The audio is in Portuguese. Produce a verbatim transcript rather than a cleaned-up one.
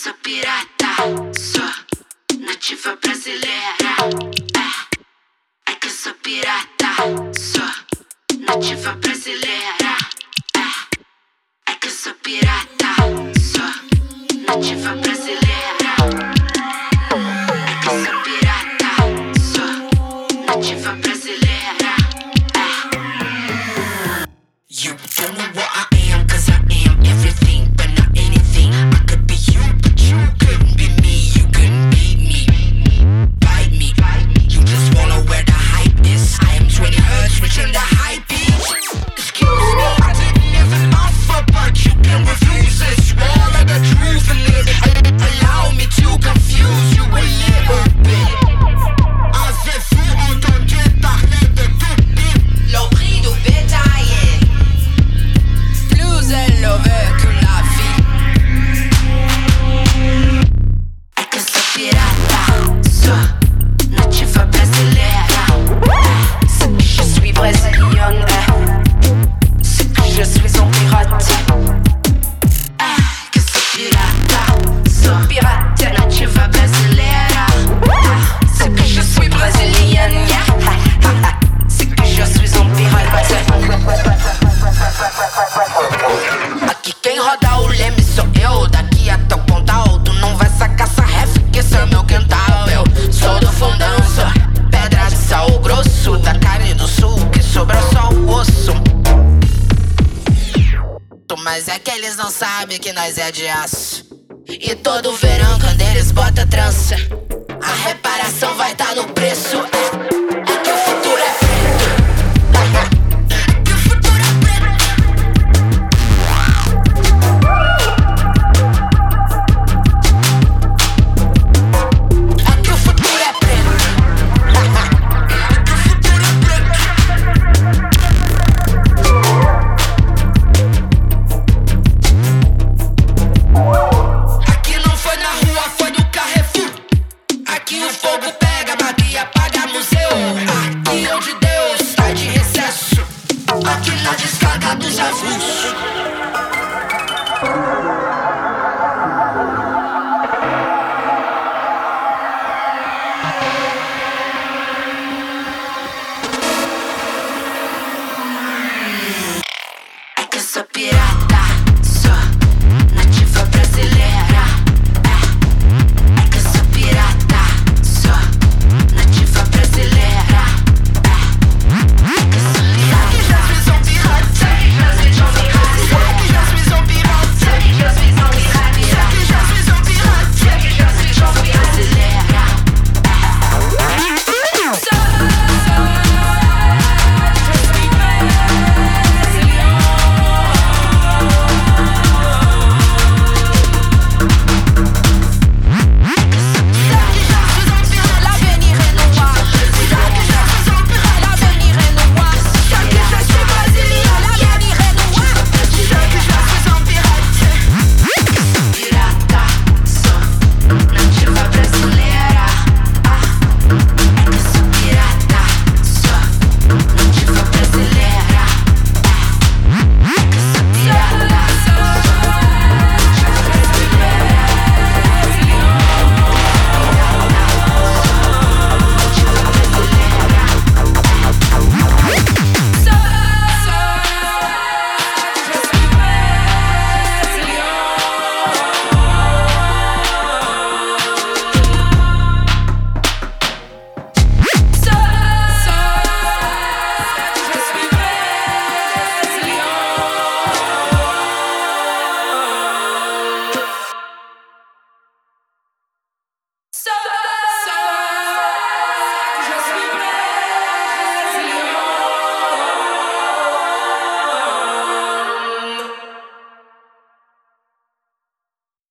sou pirata, sou nativa brasileira. É, é que eu sou pirata, sou nativa brasileira. É, é que eu sou pirata, sou nativa brasileira. É que eu sou pirata, sou nativa brasileira. É. You don't know what I am, cause I am everything, but not anything. I could be you, but you couldn't be me. You couldn't beat me, bite me. You just wanna where the hype is. I am twenty hertz, reaching the high beat. Excuse me, I didn't even offer, but you can refuse it. Swear like the truth and live it. Allow me to confuse you a little bit. Avez-vous entendu parler de tout bip? Le prix du bétail est plus élevé que la vie. É que eu sou pirata, sou nativa brasileira. C'est que je suis brésilienne. C'est que je suis un pirate. É que eu sou pirata, sou Pirate. nativa brasileira. C'est que je suis brésilienne. C'est que je suis un pirate. Aqui quem roda o leme sou eu. Daqui até o Pontal, tu não vai sacar essa ref, que esse é meu quintal. Eu sou do fundão, sou pedra de sal grosso, da carne do sul, que sobrou só o osso. Mas é que eles não sabem que nós é de aço. E todo verão quando eles botam trança, a reparação vai tá no preço.